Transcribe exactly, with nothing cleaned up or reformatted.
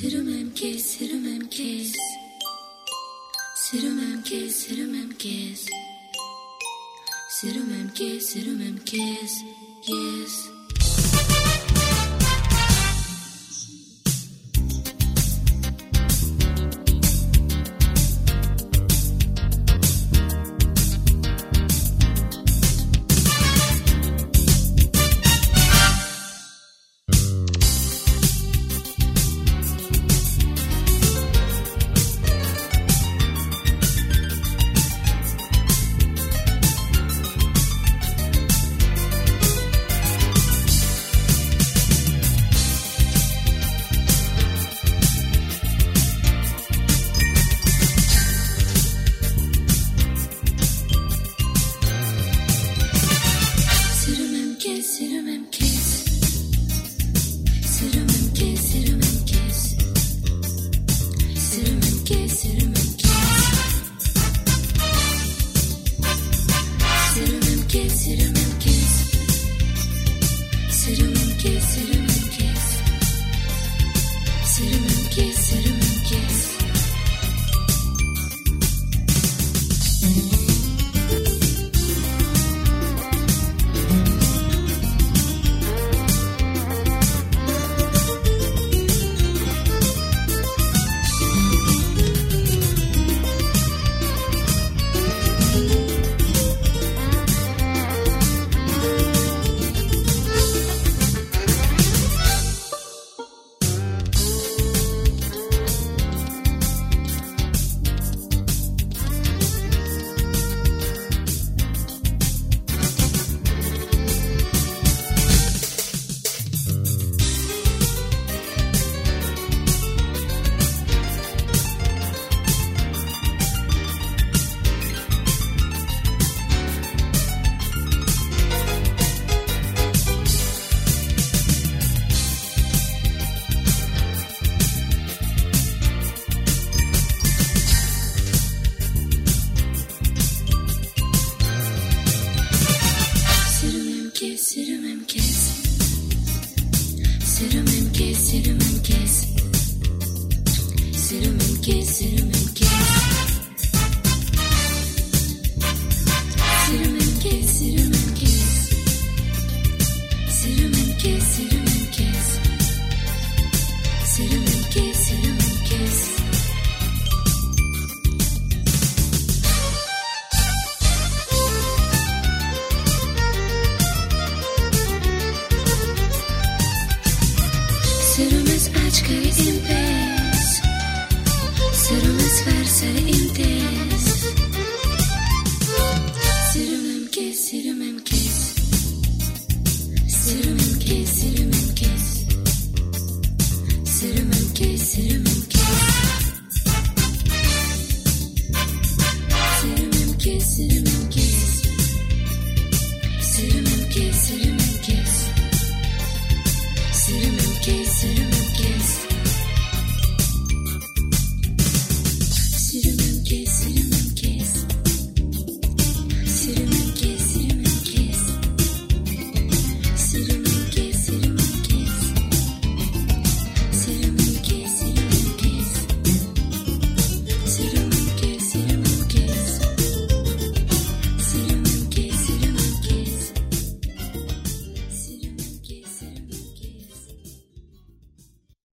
C'est le même caisse, c'est le même caisse. C'est le même caisse, c'est le même caisse. C'est le même caisse, c'est le même caisse. Yes. C'est le même caisse. C'est le même caisse, c'est le même caisse. C'est le même caisse, c'est le même caisse.